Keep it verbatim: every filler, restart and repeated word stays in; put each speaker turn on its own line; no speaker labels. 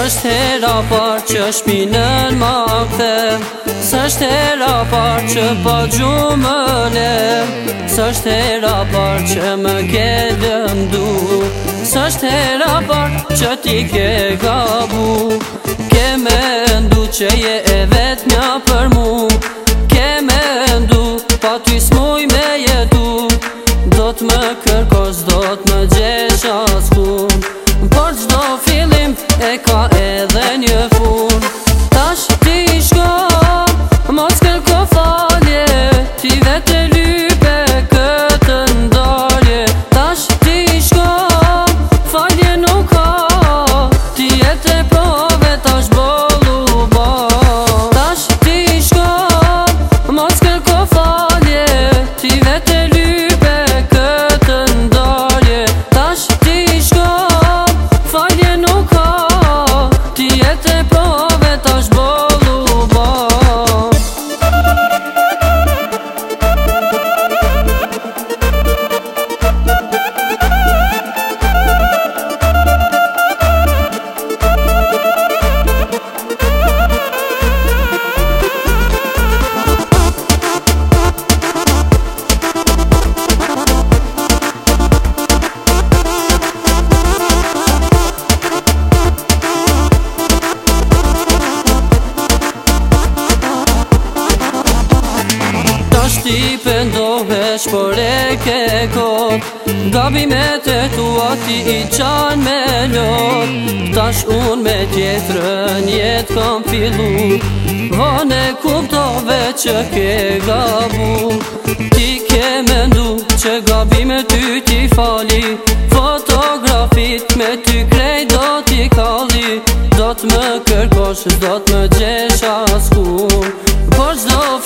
S'është hera par që shpinën ma kthem, s'është hera par që pa gjumë më lem, s'është hera par që më ke lëndu, s'është hera par që ti ke gabu. Ke mendu që je e vetmja për mu, ke mendu pa ty s'muj me jetu. Do t'më kërkosh, do t'më gjesh askun, por çdo fillim e ka edhe një fund. Tash ti shko, mos kërko falje, ti vete lype këtë ndarje. Tash ti shko, falje nuk ka, ti jetë e prove tash bollu ba. Tash ti shko, mos kërko falje, ti vete lype këtë ndarje. Tash ti shko, falje nuk ka, ti jetë e prove tash bollu ba. Ti pëndohesh por e ke kot, gabimet e tua ti i qanë me lot. Tash unë me tjetrën jet kam fillu, vane kuptove që ke gabu. Ti ke mendu që gabimet ty ti fali, fotografit me ty krej do t'i kalli. Do t'më kërkosh, do t'më gjesh askun, por çdo